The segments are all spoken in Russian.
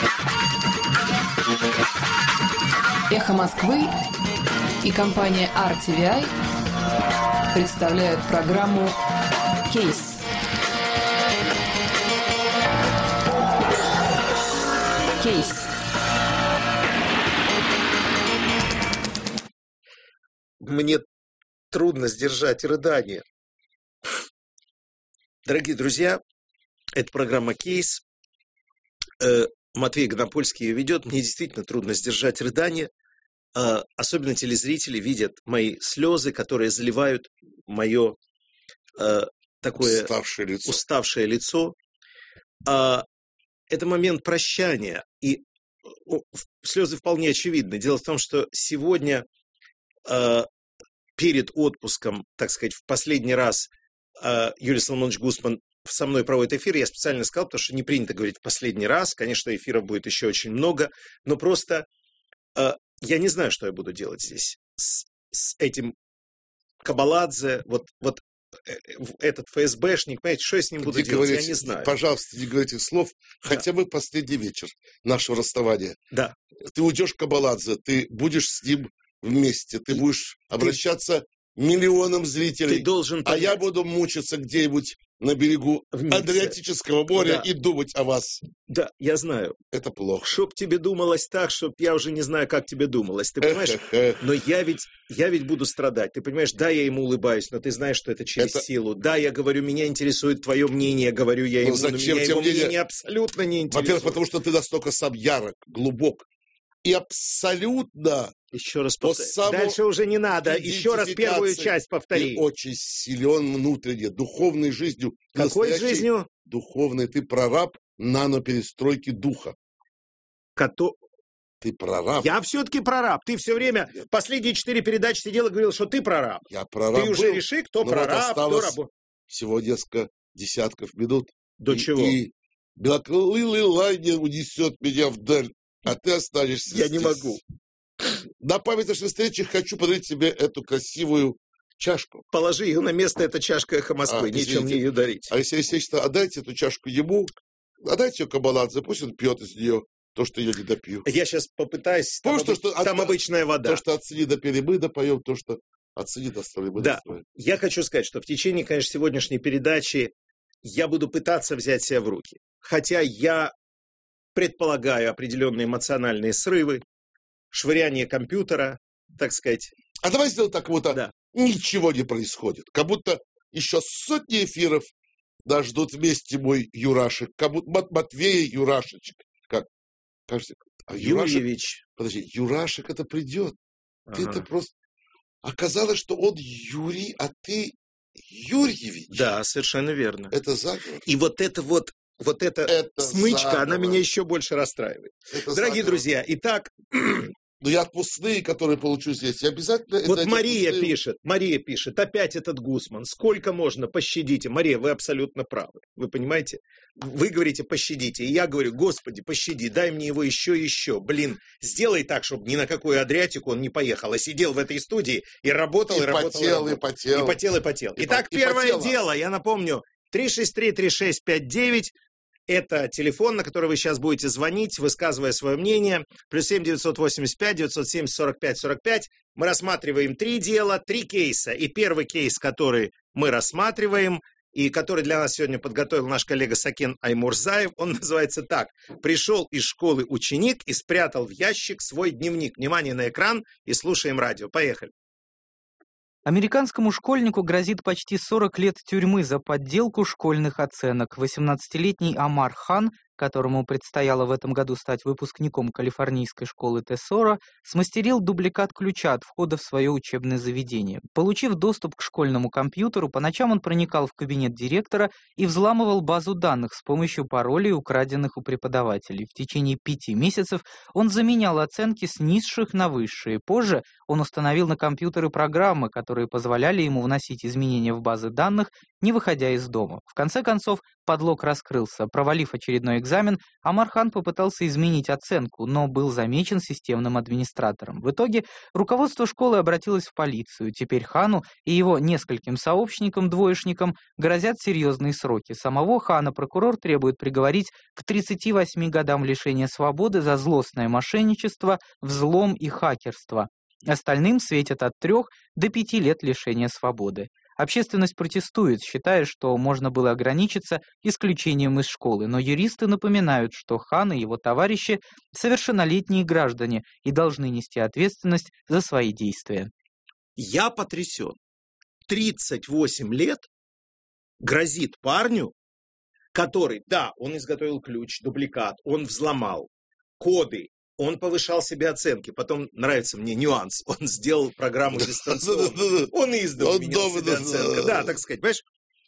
Эхо Москвы и компания RTVI представляют программу «Кейс». «Кейс». Мне трудно сдержать рыдание. Дорогие друзья, это программа «Кейс». Матвей Гонопольский ее ведет. Мне действительно трудно сдержать рыдание. Особенно телезрители видят мои слезы, которые заливают мое такое уставшее лицо. Это момент прощания. И слезы вполне очевидны. Дело в том, что сегодня, перед отпуском, так сказать, в последний раз Юрий Соломонович Гусман со мной проводит эфир. Я специально сказал, потому что не принято говорить в последний раз. Конечно, эфиров будет еще очень много. Но просто я не знаю, что я буду делать здесь с этим Кабаладзе. Вот этот ФСБшник, понимаете, что я с ним буду делать, я не знаю. Пожалуйста, не говорите слов, хотя бы последний вечер нашего расставания. Да. Ты уйдешь к Кабаладзе, ты будешь с ним вместе, ты будешь обращаться миллионам зрителей, ты должен понять. А я буду мучиться где-нибудь на берегу Адриатического моря и думать о вас. Да, я знаю. Это плохо. Чтоб тебе думалось так, чтоб я уже не знаю, как тебе думалось. Ты понимаешь? Но я ведь буду страдать. Ты понимаешь, да, я ему улыбаюсь, но ты знаешь, что это через силу. Да, я говорю, меня интересует твое мнение, говорю я ему, зачем но меня его мнение абсолютно не интересует. Во-первых, потому что ты настолько сам ярок, глубок и абсолютно... Еще раз повтори. Дальше уже не надо. Еще раз первую часть повтори. Ты очень силен внутренне, духовной жизнью. Какой жизнью? Духовной. Ты прораб наноперестройки духа. Ты прораб. Я все-таки прораб. Ты все время, последние 4 передачи сидел и говорил, что ты прораб. Я прораб. Ты уже реши, кто прораб, кто раб. Всего несколько десятков минут. До чего? И белокрылый лайнер унесет меня вдаль, а ты останешься Я здесь. не могу. На память нашей встречи хочу подарить тебе эту красивую чашку. Положи ее на место, это чашка «Эхо Москвы», нечем мне ее дарить. Алексей Алексеевич, отдайте эту чашку ему, отдайте ее Кабаладзе, пусть он пьет из нее то, что я не допью. Я сейчас попытаюсь, там обычная вода. То, что отцени допели, мы допоем, то, что отцени достали, мы достоим. Я хочу сказать, что в течение, конечно, сегодняшней передачи я буду пытаться взять себя в руки. Хотя я предполагаю определенные эмоциональные срывы, швыряние компьютера, так сказать. А давай сделаем так, как будто ничего не происходит. Как будто еще сотни эфиров нас ждут вместе мой Юрашек. Как будто Матвей Юрашечек. Как? Кажется, Юрьевич. Подожди, Юрашек это придет. Ты это просто... Оказалось, что он Юрий, а ты Юрьевич. Да, совершенно верно. Это заговор. И вот эта смычка, заговор. Она меня еще больше расстраивает. Это дорогие друзья, итак... Но я отпускные, которые получу здесь, я обязательно... Вот Мария пишет, опять этот Гусман, сколько можно, пощадите. Мария, вы абсолютно правы, вы понимаете? Вы говорите, пощадите, и я говорю, Господи, пощади, дай мне его еще. Блин, сделай так, чтобы ни на какую Адриатику он не поехал, а сидел в этой студии и работал. И потел. Итак, первое дело, я напомню, 363-3659. Это телефон, на который вы сейчас будете звонить, высказывая свое мнение. +7 985 970 45 45. Мы рассматриваем 3 дела, 3 кейса. И первый кейс, который мы рассматриваем, и который для нас сегодня подготовил наш коллега Сакен Аймурзаев, он называется так. Пришел из школы ученик и спрятал в ящик свой дневник. Внимание на экран и слушаем радио. Поехали. Американскому школьнику грозит почти 40 лет тюрьмы за подделку школьных оценок. 18-летний Амар Хан, которому предстояло в этом году стать выпускником калифорнийской школы Тессора, смастерил дубликат ключа от входа в свое учебное заведение. Получив доступ к школьному компьютеру, по ночам он проникал в кабинет директора и взламывал базу данных с помощью паролей, украденных у преподавателей. В течение 5 месяцев он заменял оценки с низших на высшие. Позже он установил на компьютеры программы, которые позволяли ему вносить изменения в базы данных, не выходя из дома. В конце концов, подлог раскрылся. Провалив очередной экзамен, Омар-хан попытался изменить оценку, но был замечен системным администратором. В итоге руководство школы обратилось в полицию. Теперь Хану и его нескольким сообщникам-двоечникам грозят серьезные сроки. Самого Хана прокурор требует приговорить к 38 годам лишения свободы за злостное мошенничество, взлом и хакерство. Остальным светят от 3 до 5 лет лишения свободы. Общественность протестует, считая, что можно было ограничиться исключением из школы, но юристы напоминают, что Хан и его товарищи совершеннолетние граждане и должны нести ответственность за свои действия. Я потрясен. 38 лет грозит парню, который, да, он изготовил ключ, дубликат, он взломал коды, он повышал себе оценки. Потом нравится мне нюанс. Он сделал программу дистанционно. Он издал менял себе оценку. Да, так сказать. Понимаешь?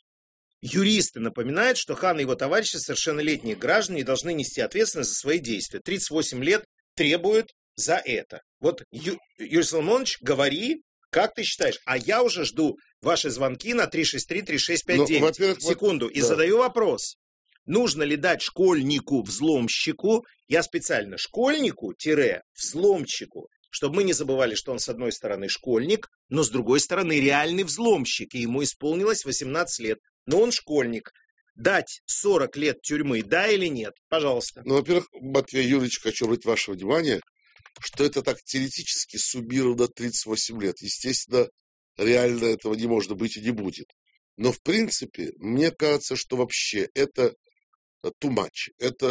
Юристы напоминают, что Хан и его товарищи совершеннолетние граждане и должны нести ответственность за свои действия. 38 лет требуют за это. Вот, Юрий Соломонович, говори, как ты считаешь? А я уже жду ваши звонки на 363-3659. Секунду. И задаю вопрос. Нужно ли дать школьнику-взломщику, я специально школьнику-взломщику, чтобы мы не забывали, что он с одной стороны школьник, но с другой стороны реальный взломщик, и ему исполнилось 18 лет, но он школьник. Дать 40 лет тюрьмы, да или нет? Пожалуйста. Ну, во-первых, Матвей Юрьевич, хочу обратить ваше внимание, что это так теоретически суммировано 38 лет. Естественно, реально этого не может быть и не будет. Но, в принципе, мне кажется, что вообще это too much. Это...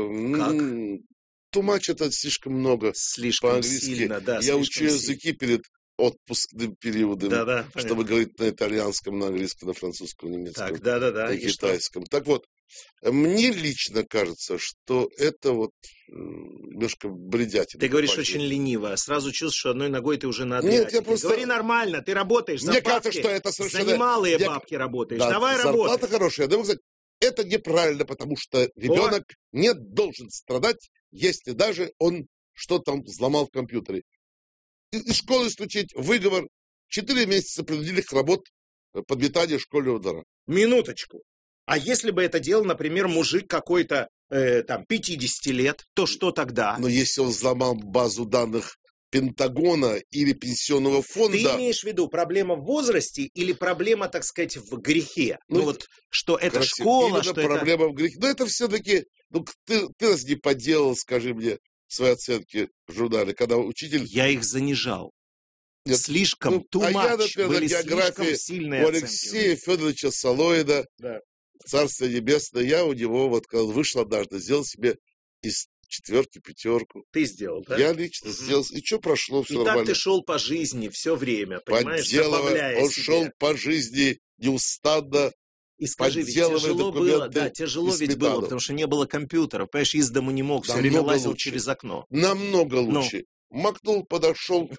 Too much это слишком много. Слишком по-английски. Сильно, да. Я учу языки перед отпускным периодом, чтобы говорить на итальянском, на английском, на французском, на немецком, на китайском. Так вот, мне лично кажется, что это вот немножко бредятина. Ты говоришь очень лениво. Сразу чувствуешь, что одной ногой ты уже на Адриатике. Нет, я просто... Говори нормально, ты работаешь за мне бабки. Кажется, что это совершенно... За немалые бабки работаешь. Да, давай работай. Зарплата хорошая. Я сказать, это неправильно, потому что ребенок не должен страдать, если даже он что-то там взломал в компьютере. Из школы исключить выговор, 4 месяца принудительных работ подметания школьного двора. Минуточку. А если бы это делал, например, мужик какой-то, там, 50 лет, то что тогда? Но если он взломал базу данных Пентагона или пенсионного фонда... Ты имеешь в виду проблема в возрасте или проблема, так сказать, в грехе? Ну вот, что это школа, именно что проблема в грехе. Но это все-таки... Ну, ты раз не подделал, скажи мне, свои оценки в журнале, когда учитель... Я их занижал. Нет, слишком too much. Я, например, были на географии сильные у Алексея Федоровича Солоида, Царство Небесное, я у него, вот когда вышел однажды, сделал себе из 4 5. Ты сделал, да? Я лично сделал. И что прошло, все и нормально. И так ты шел по жизни все время, понимаешь, забавляя он себя. Шел по жизни неустанно. И скажи, ведь тяжело было, да, тяжело ведь было, потому что не было компьютеров, понимаешь, из дому не мог, все время лазил через окно. Намного лучше. Макнул, подошел,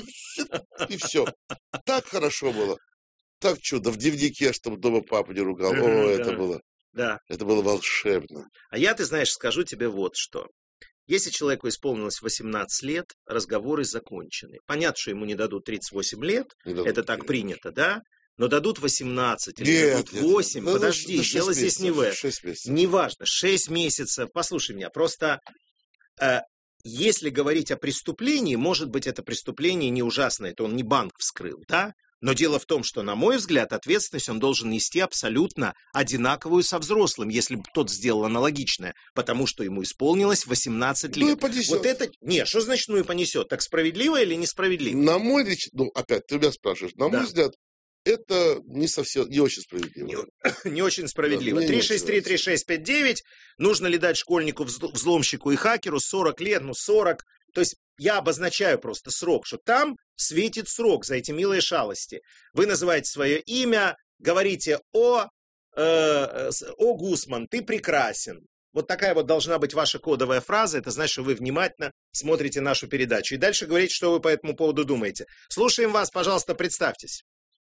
и все. Так хорошо было. Так чудо. В дневнике, чтобы дома папу не ругал. Это было. Да. Это было волшебно. А я, ты знаешь, скажу тебе вот что. Если человеку исполнилось 18 лет, разговоры закончены. Понятно, что ему не дадут 38 лет, это так принято, да? Но дадут 18 или дадут 8. Нет. Подожди, дело здесь не в этом. Неважно, 6 месяцев. Послушай меня, просто если говорить о преступлении, может быть, это преступление не ужасное, это он не банк вскрыл, да? Но дело в том, что, на мой взгляд, ответственность он должен нести абсолютно одинаковую со взрослым, если бы тот сделал аналогичное, потому что ему исполнилось 18 лет. Ну и понесет. Вот это... Не, что значит ну и понесет? Так справедливо или несправедливо? На мой личный... Ну, опять, ты меня спрашиваешь. На мой взгляд, это не совсем, не очень справедливо. Не очень справедливо. 363-3659. Нужно ли дать школьнику, взломщику и хакеру 40 лет? Ну, 40. То есть я обозначаю просто срок, что там светит срок за эти милые шалости. Вы называете свое имя, говорите «О, Гусман, ты прекрасен». Вот такая вот должна быть ваша кодовая фраза. Это значит, что вы внимательно смотрите нашу передачу. И дальше говорите, что вы по этому поводу думаете. Слушаем вас, пожалуйста, представьтесь.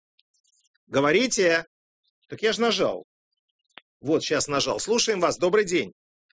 Говорите. Так я же нажал. Вот, сейчас нажал. Слушаем вас. Добрый день.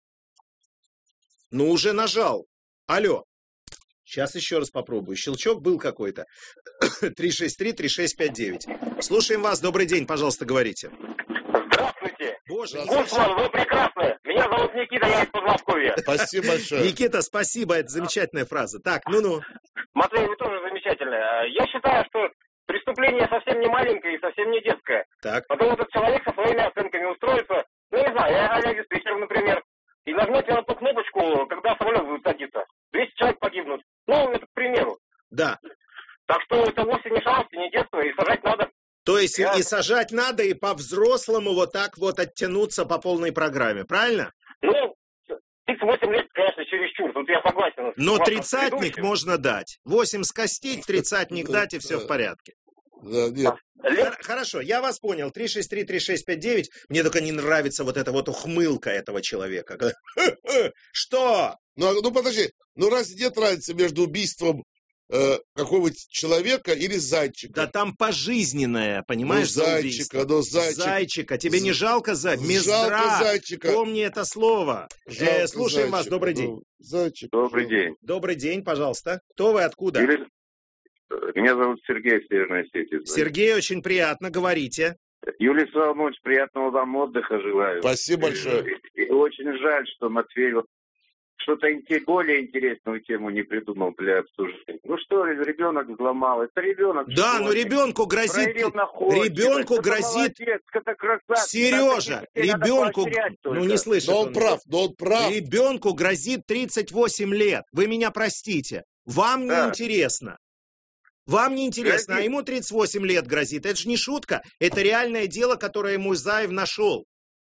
Ну, уже нажал. Алло. Сейчас еще раз попробую. Щелчок был какой-то. 363-3659. Слушаем вас. Добрый день, пожалуйста, говорите. Здравствуйте. Боже, Гусман, вы прекрасны. Меня зовут Никита, я из Подмосковья. Спасибо большое. Никита, спасибо, это замечательная фраза. Так, ну-ну. Матвей, вы тоже замечательны. Я считаю, что преступление совсем не маленькое и совсем не детское. Так. Потом этот человек со своими оценками устроится, ну не знаю, авиадиспетчер, например, и нажмете на ту кнопочку, когда самолет будет садиться. 200 человек погибнут. Ну, это к примеру. Да. Так что это вовсе не шалость, не детство, и сажать надо. То есть и сажать надо, и по-взрослому вот так вот оттянуться по полной программе, правильно? Ну, 38 лет, конечно, чересчур, тут я согласен. Но тридцатник можно дать. 8 скостить, тридцатник дать, и все в порядке. Да, нет. Хорошо, я вас понял. 363-3659. Мне только не нравится вот эта вот ухмылка этого человека. Что? Ну, подожди. Ну, разве нет разницы между убийством какого-нибудь человека или зайчика? Да там пожизненное, понимаешь, зайчика, Зайчика. Тебе не жалко зайчика? Жалко зайчика. Помни это слово. Слушаем вас. Добрый день. Зайчик. Добрый день. Добрый день, пожалуйста. Кто вы, откуда? Меня зовут Сергей, в Северной Осетии. Сергей, очень приятно, говорите. Юлий Соломонович, приятного вам отдыха желаю. Спасибо большое. И очень жаль, что Матвей что-то более интересную тему не придумал для обсуждения. Ну что, ребенок взломал, это ребенок. Да, но ребенку грозит... Ребенку грозит... Сережа, ребенку... Ну не слышит. Но он прав. Ребенку грозит 38 лет. Вы меня простите. Вам не интересно. Вам не интересно, а ему 38 лет грозит. Это же не шутка. Это реальное дело, которое Музаев нашел.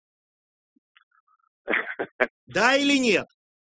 Да или нет?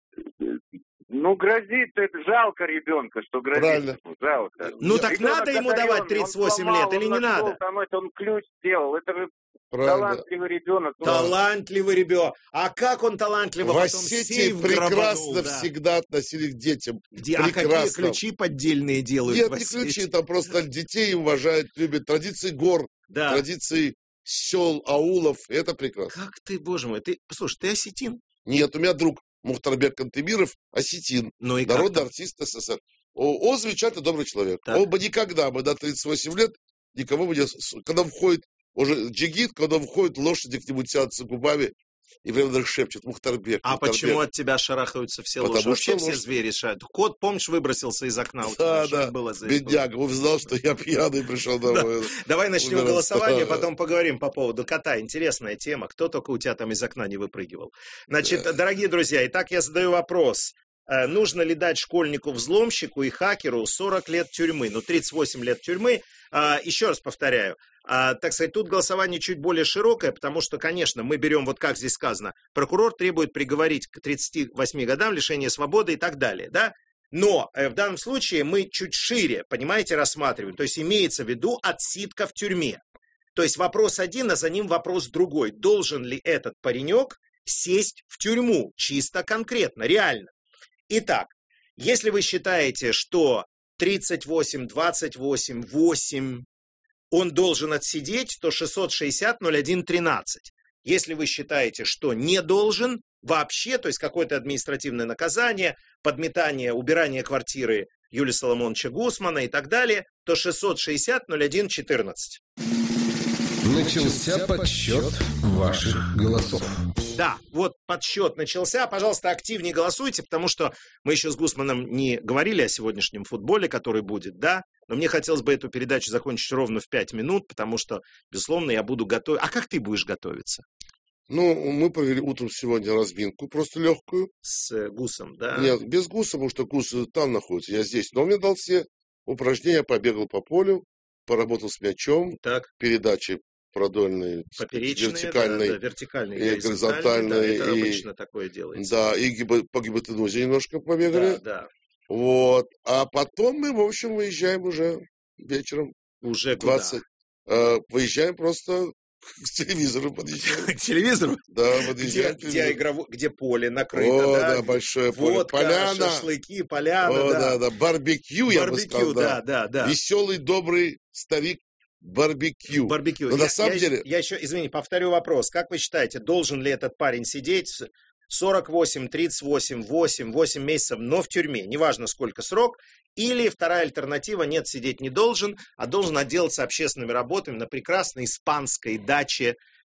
Ну, грозит, это жалко ребенка, что грозит. Правильно. Жалко. Ну, так надо ему давать 38 лет или не надо? Там он ключ сделал, это же Правильно. талантливый ребенок. Талантливый ребенок. А как он талантливо В потом Осетии сейф прекрасно грабанул, да. всегда относились к детям. А какие ключи поддельные делают Нет, в не Осетии? ключи, там просто детей уважают, любят. Традиции гор, Да. традиции сел, аулов. Это прекрасно. Как ты, боже мой, слушай, ты осетин? Нет, у меня друг Мухтарбек Кантемиров, осетин, Ну и как народный там? артист СССР. Он замечательный, добрый человек. Так. Он бы никогда бы до 38 лет никого бы не... Когда входит уже джигит, когда входит, лошади к нему тянутся губами и прямо даже шепчет Мухтарбек. А Мухтарбек. почему от тебя шарахаются все Потому лошади? Вообще что все лошадь. звери шарят. Кот, помнишь, выбросился из окна у тебя? Да, Что да, это было за бедняга, он знал, что я пьяный пришел домой. Давай начнем Убираться. голосование, потом поговорим по поводу кота. Интересная тема. Кто только у тебя там из окна не выпрыгивал. Значит, дорогие друзья, итак, я задаю вопрос. Нужно ли дать школьнику-взломщику и хакеру 40 лет тюрьмы? Ну, 38 лет тюрьмы. Еще раз повторяю. Так сказать, тут голосование чуть более широкое, потому что, конечно, мы берем, вот как здесь сказано, прокурор требует приговорить к 38 годам лишения свободы и так далее, да? Но в данном случае мы чуть шире, понимаете, рассматриваем. То есть имеется в виду отсидка в тюрьме. То есть вопрос один, а за ним вопрос другой. Должен ли этот паренек сесть в тюрьму? Чисто конкретно, реально. Итак, если вы считаете, что 38, 28, 8 он должен отсидеть, то 660-01-13. Если вы считаете, что не должен вообще, то есть какое-то административное наказание, подметание, убирание квартиры Юлия Соломоновича Гусмана и так далее, то 660-01-14. Начался подсчет ваших голосов. Да, вот подсчет начался. Пожалуйста, активнее голосуйте, потому что мы еще с Гусманом не говорили о сегодняшнем футболе, который будет, да? Но мне хотелось бы эту передачу закончить ровно в 5 минут, потому что, безусловно, я буду готовить. А как ты будешь готовиться? Ну, мы провели утром сегодня разминку, просто легкую. С Гусом, да? Нет, без Гуса, потому что Гус там находится, я здесь. Но он мне дал все упражнения, побегал по полю, поработал с мячом, Так. передачи продольные, Поперечные, вертикальные, да, вертикальные, и горизонтальные, да, это и- обычно такое делается. да, и по гипотенузе немножко побегали. Да, да. Вот. А потом мы, в общем, выезжаем уже вечером. Уже куда? 20. Выезжаем просто к телевизору, подъезжаем. К телевизору? Да, Где, подъезжаем к телевизору. где поле накрыто, О, да? да, большое поле. Водка, Поляна. шашлыки, поляна, О, да. да. Барбекю, я бы сказал. Барбекю, да. Веселый, добрый старик барбекю. Барбекю. Но на самом деле... Я еще, извини, повторю вопрос. Как вы считаете, должен ли этот парень сидеть 48, 38, 8 месяцев, но в тюрьме? Неважно, сколько срок. Или вторая альтернатива, нет, сидеть не должен, а должен отделаться общественными работами на прекрасной испанской даче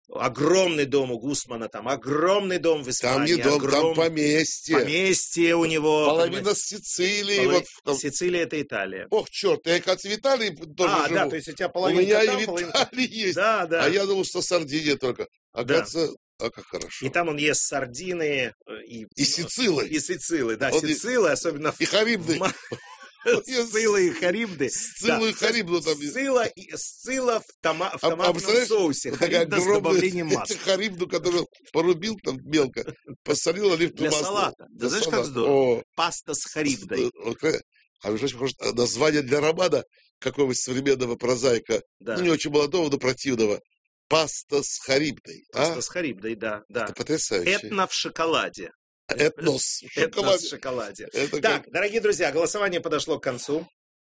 огромный дом у Гусмана, там огромный дом в Испании. Там не дом, там поместье. Поместье у него. Половина Сицилии. Сицилия — это Италия. Ох, черт, я как в Италии тоже живу. Да, то есть у тебя У половина меня там, и в Италии есть. Да. А я думал, что Сардиния только. Оказывается, как хорошо. И там он ест сардины. И Сицилы. И Сицилы, да, Вот Сицилы, особенно... И Харибды. Сцилла и Харибды. Сциллу и Харибду там есть. Сцилла в томатном соусе. Харибда с добавлением масла. Харибду, которую порубил там мелко, посолил оливковое масло. Для салата. Да знаешь, как здорово? Паста с харибдой. А между прочим, похоже, название для романа какого-нибудь современного прозаика, ну, не очень молодого, но противного. Паста с харибдой. Паста с харибдой, да. Это потрясающе. Этно в шоколаде. Этнос в шоколаде. Так, дорогие друзья, голосование подошло к концу.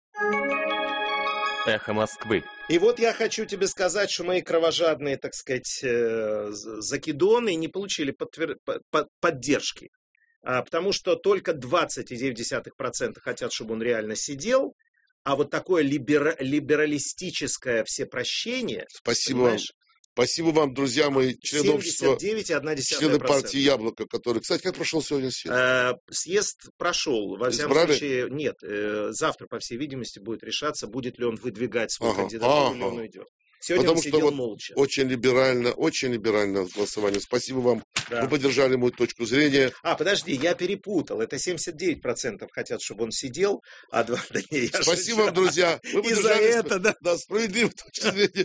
Эхо Москвы. И вот я хочу тебе сказать, что мои кровожадные, так сказать, закидоны не получили поддержки. Потому что только 20,9% хотят, чтобы он реально сидел. А вот такое либералистическое всепрощение... Спасибо вам, друзья мои, члены общества, 79,1%. члены партии «Яблоко», которые... Кстати, как прошел сегодня съезд? Съезд прошел. Во всяком случае, нет. Завтра, по всей видимости, будет решаться, будет ли он выдвигать свою кандидатуру, или он уйдет. Сегодня он сидел молча. Очень либерально голосование. Спасибо вам. Да. Вы поддержали мою точку зрения. Подожди, я перепутал. Это 79% хотят, чтобы он сидел, а 2%... Спасибо вам, друзья. Вы поддержали это, да, справедливую точку зрения.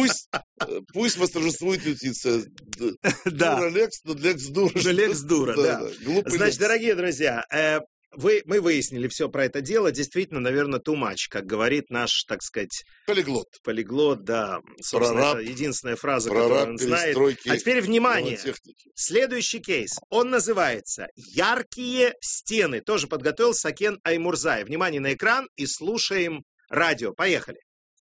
Пусть восторжествует юстиция. Дура лекс, но лекс дура. Лекс дура, да. Значит, дорогие друзья, мы выяснили все про это дело. Действительно, наверное, too much, как говорит наш, так сказать... Полиглот, да. Собственно, это единственная фраза, которую он знает. А теперь, внимание! Следующий кейс. Он называется «Яркие стены». Тоже подготовил Сакен Аймурзаев. Внимание на экран и слушаем радио. Поехали.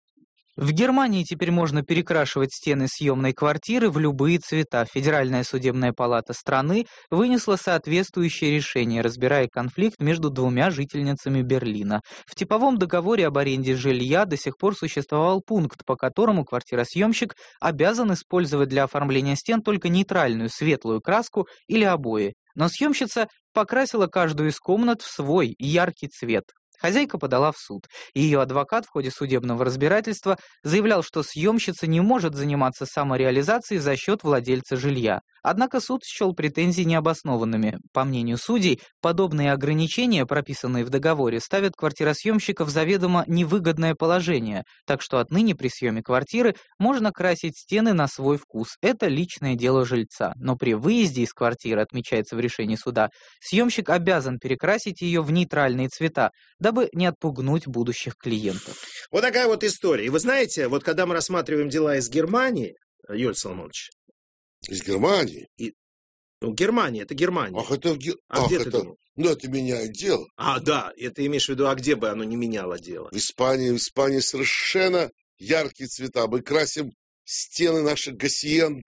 В Германии теперь можно перекрашивать стены съемной квартиры в любые цвета. Федеральная судебная палата страны вынесла соответствующее решение, разбирая конфликт между двумя жительницами Берлина. В типовом договоре об аренде жилья до сих пор существовал пункт, по которому квартиросъемщик обязан использовать для оформления стен только нейтральную светлую краску или обои. Но съемщица покрасила каждую из комнат в свой яркий цвет. Хозяйка подала в суд. Ее адвокат в ходе судебного разбирательства заявлял, что съемщица не может заниматься самореализацией за счет владельца жилья. Однако суд счел претензии необоснованными. По мнению судей, подобные ограничения, прописанные в договоре, ставят квартиросъемщика в заведомо невыгодное положение, так что отныне при съеме квартиры можно красить стены на свой вкус. Это личное дело жильца. Но при выезде из квартиры, отмечается в решении суда, съемщик обязан перекрасить ее в нейтральные цвета, дабы не отпугнуть будущих клиентов. Вот такая вот история. И вы знаете, вот когда мы рассматриваем дела из Германии, Юрий Соломонович. Из Германии? Германия, это Германия. Где ты думал? Ну, это меняет дело. Да, это имеешь в виду, где бы оно не меняло дело? В Испании совершенно яркие цвета. Мы красим стены наших гасиенд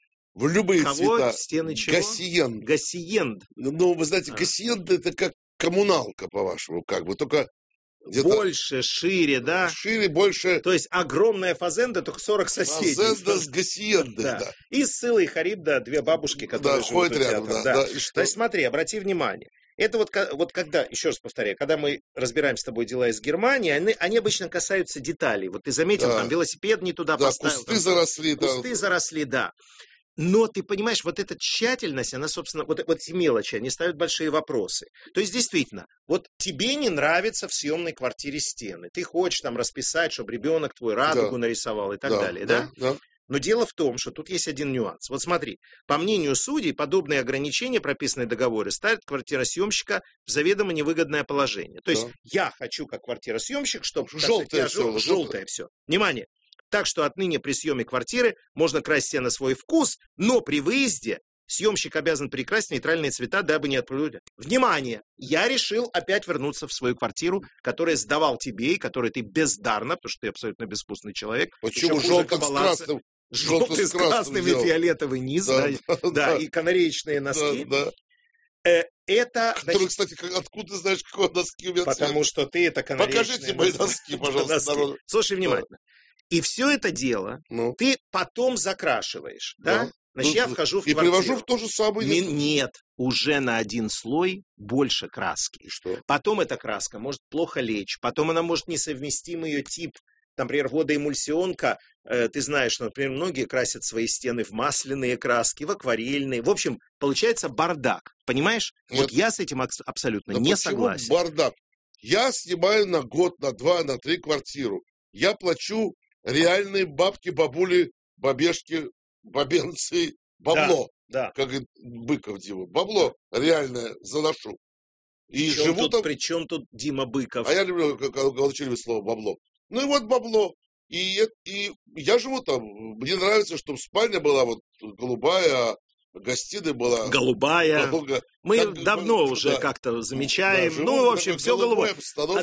в любые цвета. Стены чего? Гасиенд. Ну, вы знаете, гасиенд это как коммуналка, по-вашему, как бы, только... Больше, шире, да? Шире, больше. То есть огромная фазенда, только 40 соседей. Фазенда с гасиендой, да. И Сцилла и Харибда, две бабушки, которые живут рядом. Да. Значит, смотри, обрати внимание. Это вот когда, еще раз повторяю, когда мы разбираем с тобой дела из Германии, они обычно касаются деталей. Вот ты заметил, там велосипед не туда поставил. Кусты заросли. Кусты заросли, да. Но ты понимаешь, вот эта тщательность, она, собственно, вот эти мелочи, они ставят большие вопросы. То есть, действительно, вот тебе не нравятся в съемной квартире стены. Ты хочешь там расписать, чтобы ребенок твой радугу нарисовал и так далее, да? Но дело в том, что тут есть один нюанс. Вот смотри, по мнению судей, подобные ограничения, прописанные в договоре, ставят квартиросъемщика в заведомо невыгодное положение. То есть, я хочу, как квартиросъемщик, чтобы... Желтое все. Внимание! Так что отныне при съеме квартиры можно красить себя на свой вкус, но при выезде съемщик обязан перекрасить нейтральные цвета, дабы не отпугнуть. Внимание! Я решил опять вернуться в свою квартиру, которую сдавал тебе, и которую ты бездарно, потому что ты абсолютно безвкусный человек. Почему желтый с красным? Желтый с красным и фиолетовый низ, да, и канареечные носки. Это... Который, кстати, откуда ты знаешь, какой носки у меня цвет? Потому что ты это канареечные... Покажите мои носки, пожалуйста, народу. Слушай внимательно. И все это дело ты потом закрашиваешь, да? Значит, я вхожу в квартиру. И привожу в то же самое... Нет, уже на один слой больше краски. И что? Потом эта краска может плохо лечь, потом она может несовместим ее тип. Например, водоэмульсионка, ты знаешь, что, например, многие красят свои стены в масляные краски, в акварельные. В общем, получается бардак. Понимаешь? Нет. Вот я с этим абсолютно не согласен. Бардак? Я снимаю на год, на 2, на 3 квартиру. Я плачу реальные бабки, бабули, бабешки, бабенцы, бабло. Да. Как говорит Быков Дима. Бабло реальное заношу. И живу там... При чем тут Дима Быков? А я люблю молчаливое слово бабло. Ну и вот бабло. И я живу там. Мне нравится, чтобы спальня была вот голубая, а гостиная была... Голубая. Мы давно уже как-то замечаем. Да, в общем, все голубое.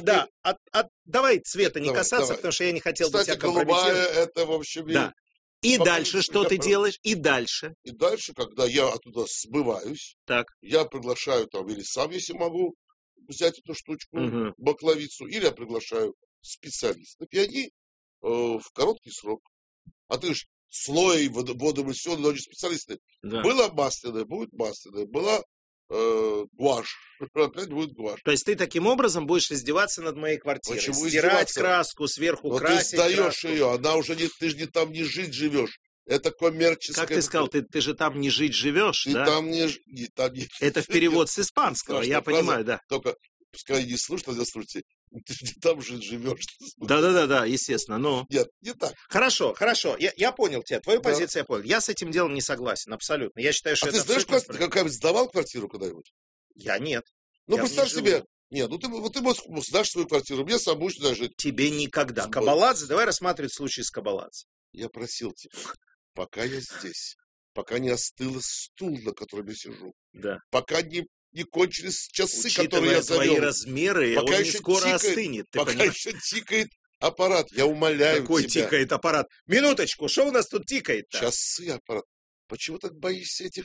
Давай цвета не касаться, потому что я не хотел бы тебя компрометировать. Голубая, это, в общем... Да. И дальше что ты делаешь? И дальше? И дальше, когда я оттуда сбываюсь, я приглашаю там, или сам, если могу, взять эту штучку, баклавицу, или я приглашаю специалистов, и они в короткий срок. А ты же слой водоэмульсионный, но не специалисты. Да. Была масляная, будет масляная. Была гуашь, опять будет гуашь. То есть ты таким образом будешь издеваться над моей квартирой? Почему стирать краску, сверху красить краску? Ты сдаешь ее, она уже не... Ты же там не жить живешь. Это коммерческое... Как ты сказал, ты же там не жить живешь, ты да? Там не... Это в перевод с испанского, я понимаю, да. Только пускай не слушают, а слушайте. Ты же там же живешь. Да, естественно. Но... Нет, не так. Хорошо. Я понял тебя. Твою позицию я понял. Я с этим делом не согласен, абсолютно. Я считаю, что это... Ты знаешь, как сдавал квартиру когда-нибудь? Я нет. Ну, представь себе. Нет, ты сдашь свою квартиру, мне сам будешь туда жить. Тебе никогда. Кабаладзе, давай рассматривать случай с Кабаладзе. Я просил тебя, пока я здесь, пока не остыл стул, на котором я сижу, пока не кончились часы, которые я завел. Твои размеры, пока он не скоро остынет. Пока еще тикает аппарат, я умоляю тебя. Какой тикает аппарат? Минуточку, что у нас тут тикает-то? Часы аппарат. Почему так боишься этих?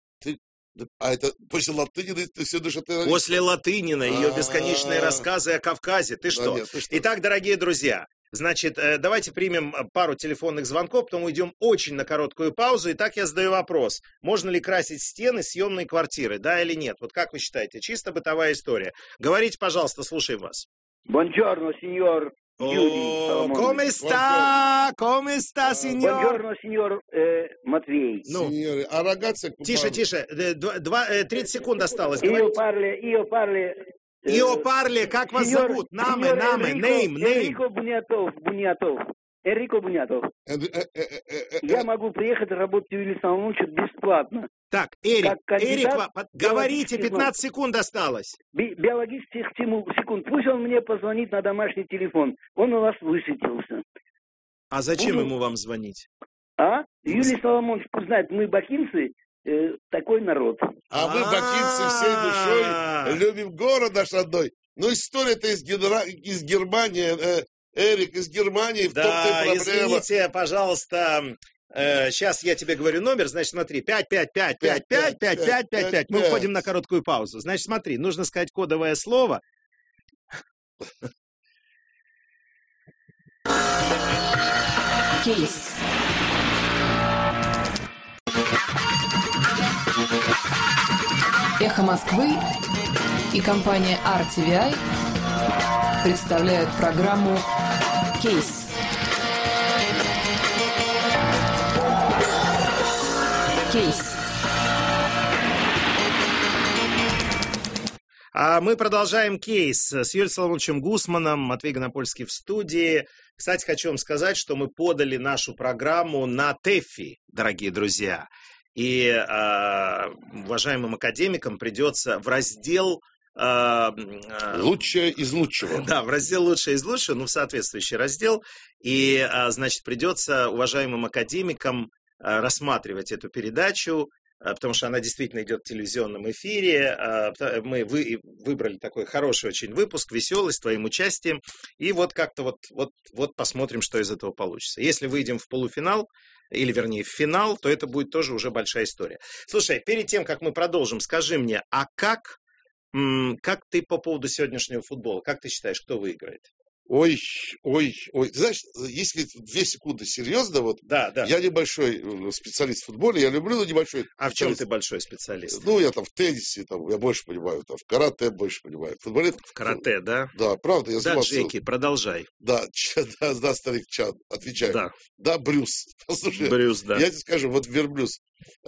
А это после Латынина ты все дышишь... После Латынина, ее бесконечные рассказы о Кавказе. Ты что? Итак, дорогие друзья, значит, давайте примем пару телефонных звонков, потом уйдем очень на короткую паузу. Итак, я задаю вопрос. Можно ли красить стены съемной квартиры, да или нет? Вот как вы считаете? Чисто бытовая история. Говорите, пожалуйста, слушаем вас. Buongiorno, signor Юрий. Come sta, signor? Buongiorno, signor Матвей. Signore, а ragazzi... Тише. 30 секунд осталось. Io parli... Io parli, как вас зовут? Name, name. Энрико Бунятов. Я могу приехать работать в Юрия Соломоновича бесплатно. Так, Эрик, говорите, 15 секунд осталось. Биологических секунд. Пусть он мне позвонит на домашний телефон. Он у вас высветился. А зачем ему вам звонить? Юрий Соломонович знает, мы бакинцы, такой народ. А мы, бакинцы, всей душой любим город наш родной. Но история-то из Германии... Эрик из Германии, в том-то и проблема. Извините, пожалуйста, сейчас я тебе говорю номер, значит, смотри, 555555555. Мы уходим на короткую паузу. Значит, смотри, нужно сказать кодовое слово. Кейс. Эхо Москвы и компания RTVI представляют программу «Кейс». «Кейс». А мы продолжаем кейс с Юрием Соломоновичем Гусманом, Матвей Гонопольский в студии. Кстати, хочу вам сказать, что мы подали нашу программу на ТЭФИ, дорогие друзья. И уважаемым академикам придется в раздел... Лучшее из лучшего. Да, в раздел «Лучшее из лучшего», в соответствующий раздел. И, значит, придется уважаемым академикам рассматривать эту передачу, потому что она действительно идет в телевизионном эфире. Мы выбрали такой хороший очень выпуск, веселый, с твоим участием. И вот как-то вот посмотрим, что из этого получится. Если выйдем в полуфинал, или, вернее, в финал, то это будет тоже уже большая история. Слушай, перед тем, как мы продолжим, скажи мне, а как ты по поводу сегодняшнего футбола, как ты считаешь, кто выиграет? Ой. Ты знаешь, если 2 секунды серьезно, вот Да. я небольшой специалист в футболе, я люблю, но небольшой. А в чем ты большой специалист? Ну, я там в теннисе, я больше понимаю, в карате больше понимаю. В карате, да? Да, правда, я Да, занимался. Джеки, продолжай. Да, старик Чан, отвечаю. Да, Брюс. Послушай, Брюс, да. я тебе скажу, вот вернусь.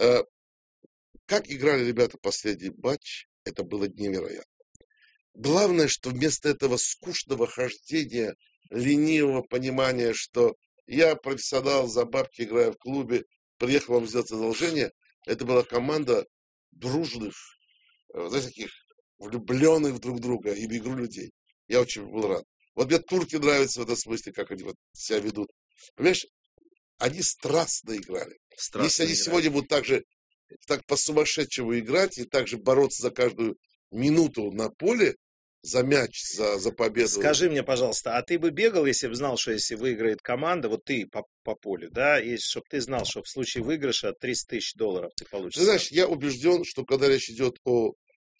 Как играли ребята последний матч, это было невероятно. Главное, что вместо этого скучного хождения, ленивого понимания, что я профессионал, за бабки играю в клубе, приехал вам сделать одолжение, это была команда дружных, знаете, таких влюбленных друг в друга и в игру людей. Я очень был рад. Вот мне турки нравятся в этом смысле, как они вот себя ведут. Понимаешь, они страстно играли. Если они сегодня будут так по-сумасшедшему играть и также бороться за каждую минуту на поле, за мяч, за победу. Скажи мне, пожалуйста, а ты бы бегал, если бы знал, что если выиграет команда, вот ты по полю, да, если чтобы ты знал, что в случае выигрыша $300 000 ты получишь? Ты знаешь, я убежден, что когда речь идет о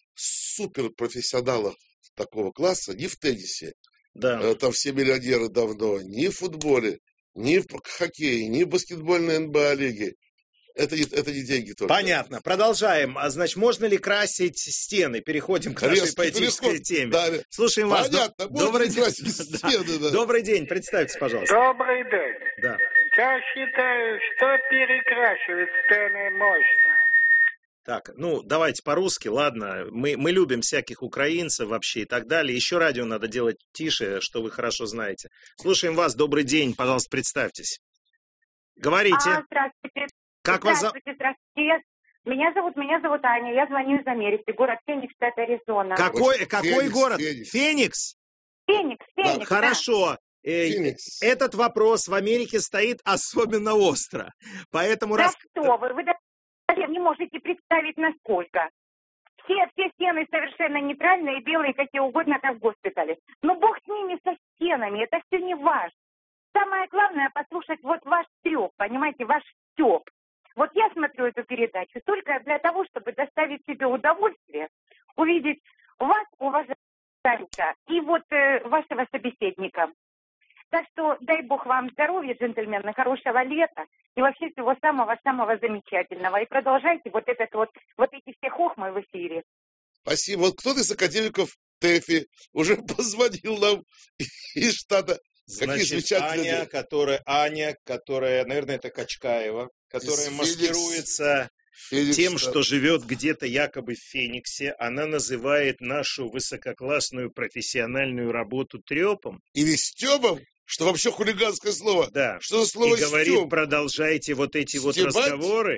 суперпрофессионалах такого класса, не в теннисе, да. Там все миллионеры давно, ни в футболе, ни в хоккее, ни в баскетбольной НБА-лиге. Это не деньги только. Понятно. Продолжаем. Значит, можно ли красить стены? Переходим к нашей поэтической теме. Да. Слушаем вас. Понятно. Добрый день. Стены, да. Добрый день. Представьтесь, пожалуйста. Добрый день. Да. Я считаю, что перекрашивать стены можно. Так, давайте по-русски, ладно. Мы любим всяких украинцев вообще и так далее. Еще радио надо делать тише, что вы хорошо знаете. Слушаем вас. Добрый день. Пожалуйста, представьтесь. Говорите. Здравствуйте. Как вас зовут? Здравствуйте. Меня зовут Аня. Я звоню из Америки. Город Феникс, штат Аризона. Какой город? Феникс? Феникс. Да, хорошо. Этот вопрос в Америке стоит особенно остро. Поэтому что вы даже не можете представить, насколько. Все стены совершенно нейтральные, белые, какие угодно, как в госпитале. Но бог с ними, со стенами, это все не важно. Самое главное послушать вот ваш трёп, понимаете, ваш стёб. Вот я смотрю эту передачу только для того, чтобы доставить себе удовольствие, увидеть вас, уважаемого, и вот вашего собеседника. Так что дай бог вам здоровья, джентльмены, хорошего лета и вообще всего самого-самого замечательного. И продолжайте вот эти все хохмы в эфире. Спасибо. Вот кто-то из академиков ТЭФИ уже позвонил нам из штата. Значит, Аня, которая, наверное, это Качкаева, которая маскируется тем, что живет где-то якобы в Фениксе. Она называет нашу высококлассную профессиональную работу трепом. Или стебом, что вообще хулиганское слово. Да. Что за слово и говорит, стёб? Продолжайте вот эти Стебать? вот разговоры.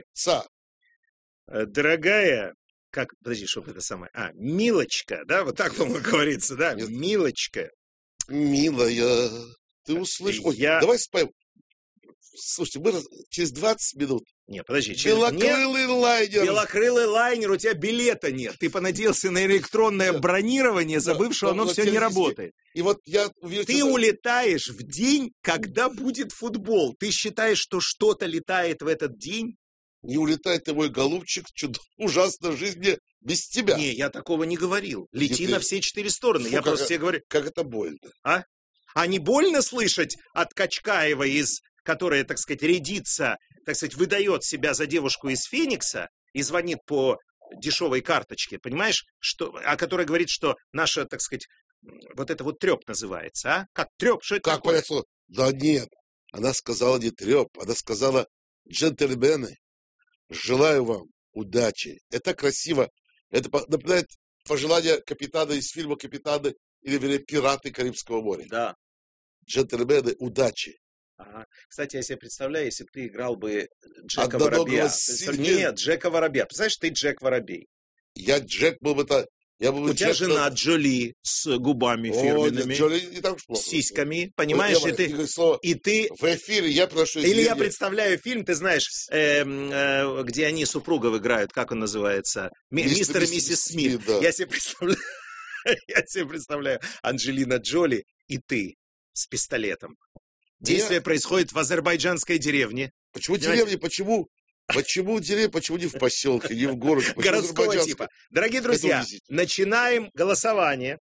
Дорогая, подожди, что это самое? Милочка, да, вот так, по-моему, говорится, да? Нет. Милочка. Милая, ты услышишь. Давай споем. Слушайте, мы через 20 минут. Не, подожди. Белокрылый лайнер. Белокрылый лайнер, у тебя билета нет. Ты понадеялся на электронное бронирование, забыв, что оно все не работает. И вот я Ты улетаешь в день, когда будет футбол. Ты считаешь, что что-то летает в этот день? Не улетает ты, мой голубчик, ужасно жизнь мне без тебя. Не, я такого не говорил. Лети на все 4 стороны. Я просто тебе говорю. Как это больно. А не больно слышать от Качкаева, которая, так сказать, рядится, так сказать, выдает себя за девушку из Феникса и звонит по дешевой карточке, понимаешь? Которая говорит, что наша, так сказать, вот это вот треп называется, а? Как треп? Что это такое? Понятно? Да нет. Она сказала не треп, она сказала: джентльмены, желаю вам удачи. Это красиво. Это напоминает пожелание капитана из фильма «Капитаны» или «Пираты Карибского моря». Да. Джентльмены, удачи. Ага. Кстати, я себе представляю, если бы ты играл бы Джека Воробья. Нет, Джека Воробья. Представляешь, ты Джек Воробей. Я Джек был бы это... У тебя жена Джоли с губами фирменными, Джоли не так уж плохо. с сиськами, понимаешь, и ты... В эфире я прошу... Или я представляю фильм, ты знаешь, где они супругов играют, как он называется? Мистер и миссис Смит. Да. Я себе представляю Анджелина Джоли и ты с пистолетом. Действие происходит в азербайджанской деревне. Почему деревня? Почему деревня? Почему не в поселке, не в городе? Городского типа. Дорогие друзья, начинаем голосование.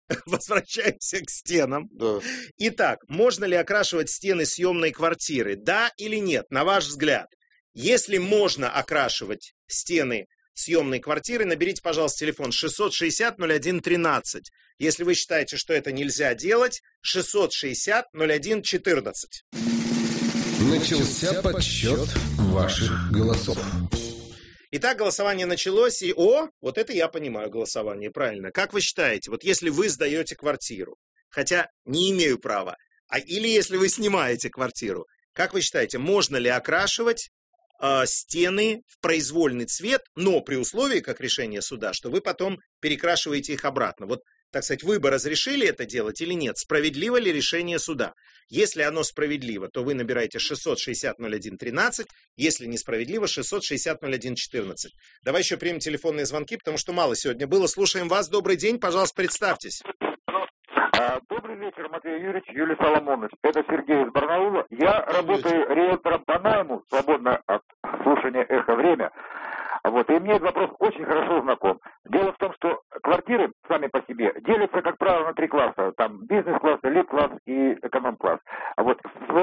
Возвращаемся к стенам. Да. Итак, можно ли окрашивать стены съемной квартиры? Да или нет, на ваш взгляд? Если можно окрашивать стены съемной квартиры, наберите, пожалуйста, телефон 660-01-13. Если вы считаете, что это нельзя делать, 660-01-14. Начался подсчет ваших голосов. Итак, голосование началось, и вот это я понимаю голосование, правильно. Как вы считаете, вот если вы сдаете квартиру, хотя не имею права, или если вы снимаете квартиру, как вы считаете, можно ли окрашивать стены в произвольный цвет, но при условии, как решение суда, что вы потом перекрашиваете их обратно? Вот, так сказать, вы бы разрешили это делать или нет? Справедливо ли решение суда? Если оно справедливо, то вы набираете 660-01-13, если несправедливо, 660-01-14. Давай еще примем телефонные звонки, потому что мало сегодня было. Слушаем вас. Добрый день, пожалуйста, представьтесь. Добрый вечер, Матвей Юрьевич, Юлий Соломонович. Это Сергей из Барнаула. Я работаю риэлтором по найму, свободно от слушания «Эхо время». Вот, и мне этот вопрос очень хорошо знаком. Дело в том, что квартиры сами по себе делятся, как правило, на 3 класса. Там бизнес-класс, элит-класс и эконом-класс. Вот